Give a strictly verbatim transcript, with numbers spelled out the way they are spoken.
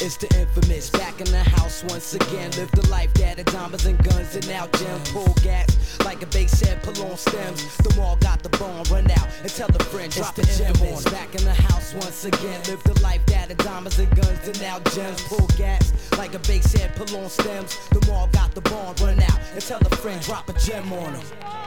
It's the infamous, back in the house once again. Live the life that had diamonds and guns and now gems. Pull gas like a bass head, pull on stems. The mall got the bomb, run out and tell a friend, drop the gem on. Back in the house once again. Live the life that had diamonds and guns and now gems. Pull gas like a bass head, pull on stems. The mall got the bomb, run out and tell a friend, drop a gem on them.